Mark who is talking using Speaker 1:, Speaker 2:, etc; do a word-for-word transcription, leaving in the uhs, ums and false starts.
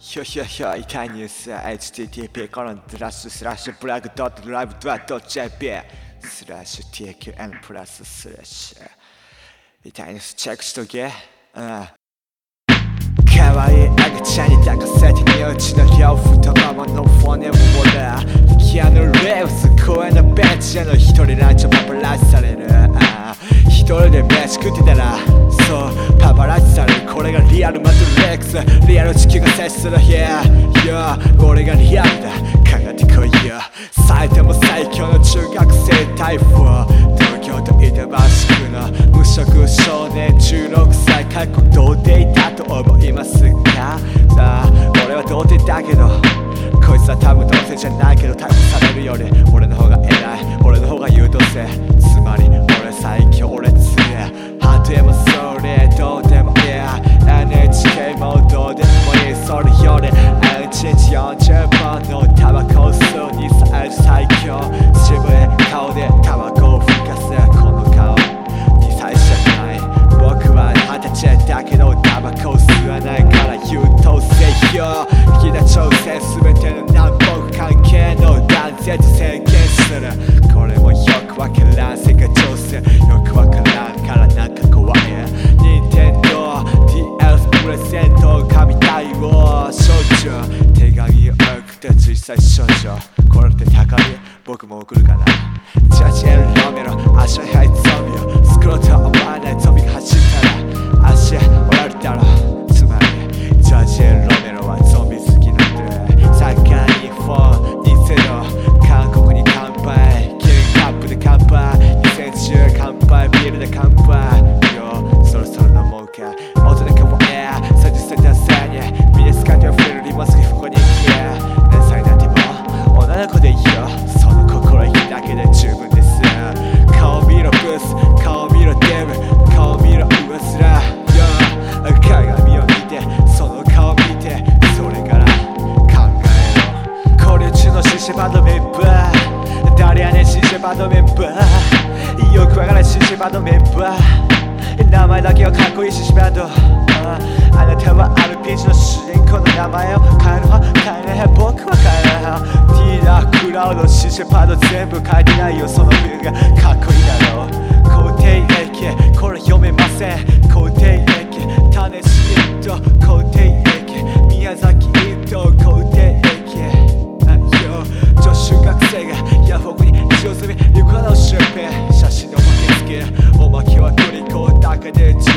Speaker 1: ひょひょひょ痛いニュース エイチティーティーピー コロンスラッシュスラッシュブラグドットライブドット ジェーピー スラッシュ ティーキューエヌ プラススラッシュ痛いニュースチェックしとけ。うん可愛い赤ちゃんに抱かせて身内の両太ももの骨を折るキアヌ・レイブス公園のベンチへの一人ランチをパパラッチされる一人で飯食ってたらそうパパラッチされるこれがリアルマトリックスリアル地球が接する日 Yeah 俺がリアルだかかってこいよ埼玉最強の中学生タイプ東京都板橋区の無職少年じゅうろくさい過去童貞だと思いますかさあ俺は童貞だけどこいつは多分童貞じゃないけど逮捕されるより俺の方が偉い俺の方が優等生つまり俺最強俺強いハートへもそれどうでもいい エヌエイチケー もどうでもいいそれよりいちにちよんじゅっぽんのタバコを吸うにさい最強渋い顔でタバコを吹かすこの顔にさいじゃない僕ははたちだけどタバコを吸わないから優等生よ北朝鮮全ての南北関係の断絶宣言するこれもよくわからん世界情勢よくわからんからなんか怖い任天堂 ディーエス プレゼント神対応少女手紙を送った小さい少女これって高み僕も送るかなジャージエルロメロ足の速いゾンビをスクローと思わないゾンビが走ったら足折られたらつまりジャージエルロメロはゾンビ好きなんでサッカー日本にせよ韓国に乾杯キリンカップで乾杯にせんじゅう乾杯ビールで乾杯よそろそろ飲もうか大人かもえさんじゅっさい男性にミニスカートを触れるリマスクここに行け何歳になっても女の子でいいよその心意気だけで十分です顔見ろブス顔見ろデブ顔見ろ上すら鏡を見てその顔見てそれから考えろ交流中のシシバンドメンバー誰やねんシシバンドメンバーよくわからないシシバンドメンバー名前だけはかっこいいシシバンドあなたは アールピージー の主人公の名前を変える派変えない派僕は変えない派ティーラークラウドシシパド全部書いてないよその文がかっこいいだろ肯定歴これ読めません肯定歴種シート肯定歴宮崎イント肯定歴女子学生がヤフオクに一応済み床の出品写真の巻きつけおまけはグリコだけで